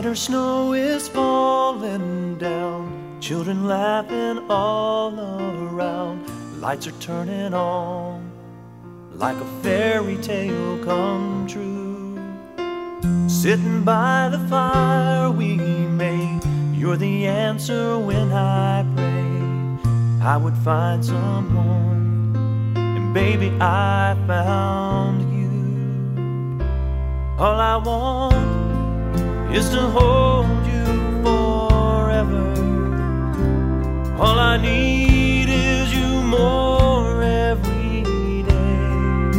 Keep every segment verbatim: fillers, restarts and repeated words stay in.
Winter snow is falling down, children laughing all around. Lights are turning on, like a fairy tale come true. Sitting by the fire we made, you're the answer when I prayed I would find someone, and baby I found you. All I want is to hold you forever. All I need is you more every day.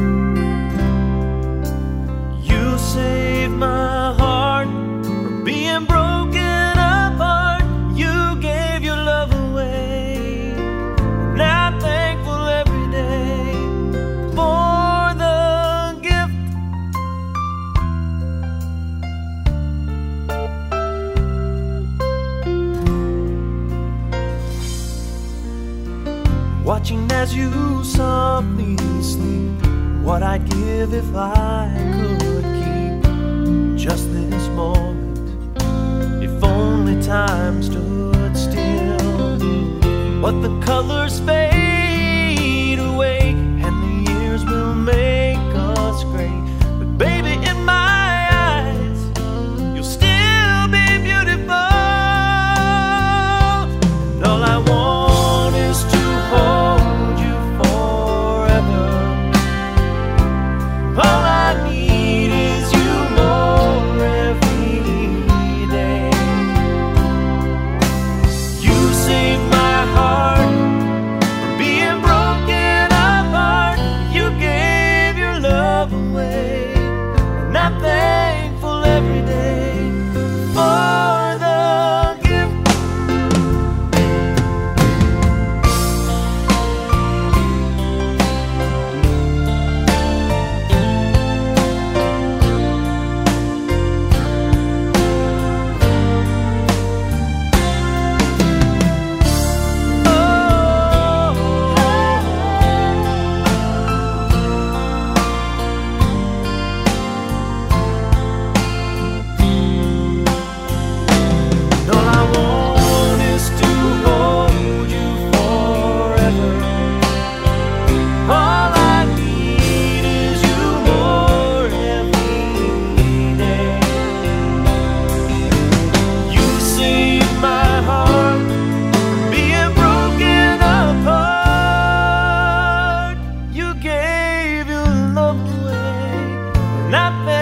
You saved my heart from being broken apart. You gave your love away, and I'm thankful every day for the gift. Watching as you softly sleep, what I'd give if I could keep just this moment, if only time stood still. But the colors fade away and the years will make us gray, but baby in my eyes you'll still be beautiful. And all I want is to hold you forever. All I need is you more every day. You saved my heart from being broken apart. You gave your love away, and I'm thankful every day for the gift. Not